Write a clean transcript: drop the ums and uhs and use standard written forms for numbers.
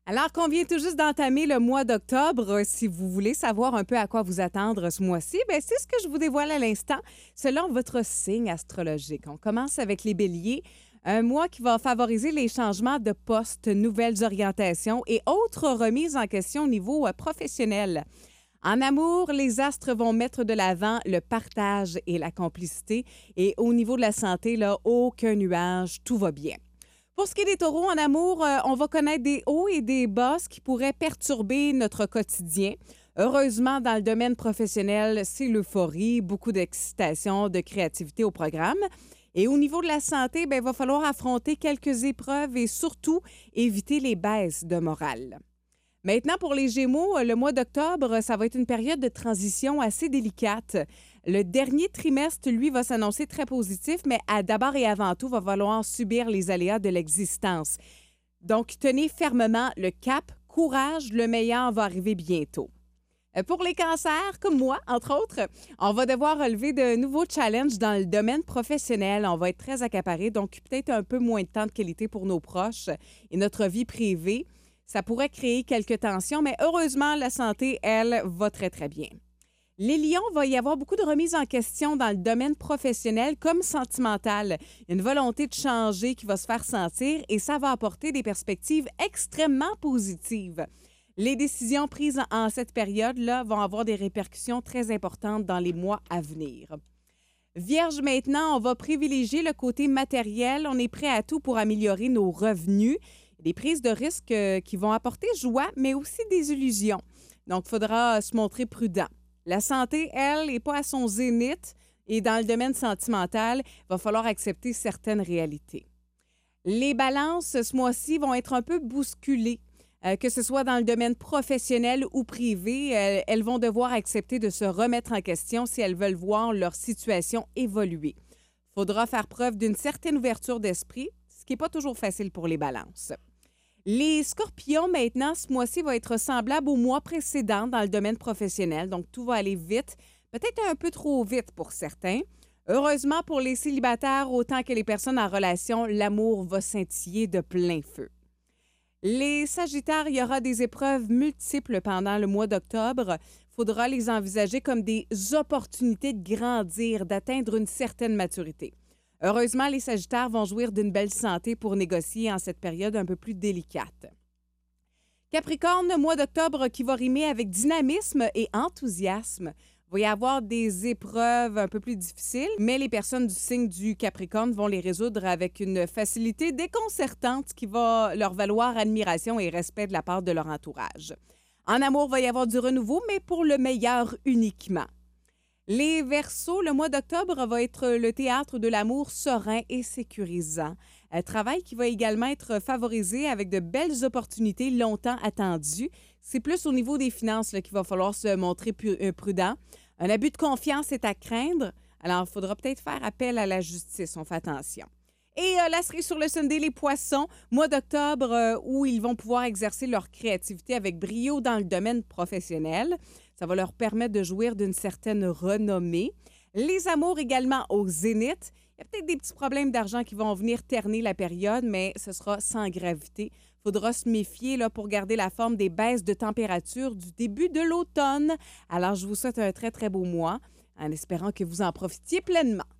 Alors qu'on vient tout juste d'entamer le mois d'octobre, si vous voulez savoir un peu à quoi vous attendre ce mois-ci, ben c'est ce que je vous dévoile à l'instant selon votre signe astrologique. On commence avec les béliers, un mois qui va favoriser les changements de poste, nouvelles orientations et autres remises en question au niveau professionnel. En amour, les astres vont mettre de l'avant le partage et la complicité. Et au niveau de la santé, là, aucun nuage, tout va bien. Pour ce qui est des taureaux en amour, on va connaître des hauts et des bas ce qui pourraient perturber notre quotidien. Heureusement, dans le domaine professionnel, c'est l'euphorie, beaucoup d'excitation, de créativité au programme. Et au niveau de la santé, ben, il va falloir affronter quelques épreuves et surtout éviter les baisses de morale. Maintenant, pour les Gémeaux, le mois d'octobre, ça va être une période de transition assez délicate. Le dernier trimestre, lui, va s'annoncer très positif, mais d'abord et avant tout, va falloir subir les aléas de l'existence. Donc, tenez fermement le cap, courage, le meilleur va arriver bientôt. Pour les cancers, comme moi, entre autres, on va devoir relever de nouveaux challenges dans le domaine professionnel. On va être très accaparé, donc peut-être un peu moins de temps de qualité pour nos proches et notre vie privée. Ça pourrait créer quelques tensions, mais heureusement, la santé, elle, va très, très bien. Les lions, va y avoir beaucoup de remises en question dans le domaine professionnel comme sentimental. Il y a une volonté de changer qui va se faire sentir et ça va apporter des perspectives extrêmement positives. Les décisions prises en cette période-là vont avoir des répercussions très importantes dans les mois à venir. Vierge, maintenant, on va privilégier le côté matériel. On est prêt à tout pour améliorer nos revenus. Des prises de risques qui vont apporter joie, mais aussi des illusions. Donc, il faudra se montrer prudent. La santé, elle, n'est pas à son zénith et dans le domaine sentimental, il va falloir accepter certaines réalités. Les balances, ce mois-ci, vont être un peu bousculées. Que ce soit dans le domaine professionnel ou privé, elles vont devoir accepter de se remettre en question si elles veulent voir leur situation évoluer. Il faudra faire preuve d'une certaine ouverture d'esprit, ce qui n'est pas toujours facile pour les balances. Les scorpions, maintenant, ce mois-ci va être semblable au mois précédent dans le domaine professionnel, donc tout va aller vite, peut-être un peu trop vite pour certains. Heureusement, pour les célibataires, autant que les personnes en relation, l'amour va scintiller de plein feu. Les sagittaires, il y aura des épreuves multiples pendant le mois d'octobre. Il faudra les envisager comme des opportunités de grandir, d'atteindre une certaine maturité. Heureusement, les Sagittaires vont jouir d'une belle santé pour négocier en cette période un peu plus délicate. Capricorne, mois d'octobre qui va rimer avec dynamisme et enthousiasme. Il va y avoir des épreuves un peu plus difficiles, mais les personnes du signe du Capricorne vont les résoudre avec une facilité déconcertante qui va leur valoir admiration et respect de la part de leur entourage. En amour, il va y avoir du renouveau, mais pour le meilleur uniquement. Les Verseaux, le mois d'octobre va être le théâtre de l'amour serein et sécurisant. Un travail qui va également être favorisé avec de belles opportunités longtemps attendues. C'est plus au niveau des finances qu'il va falloir se montrer prudent. Un abus de confiance est à craindre, alors il faudra peut-être faire appel à la justice. On fait attention. Et la cerise sur le sundae, les poissons, mois d'octobre où ils vont pouvoir exercer leur créativité avec brio dans le domaine professionnel. Ça va leur permettre de jouir d'une certaine renommée. Les amours également au zénith. Il y a peut-être des petits problèmes d'argent qui vont venir terner la période, mais ce sera sans gravité. Il faudra se méfier là, pour garder la forme des baisses de température du début de l'automne. Alors, je vous souhaite un très, très beau mois en espérant que vous en profitiez pleinement.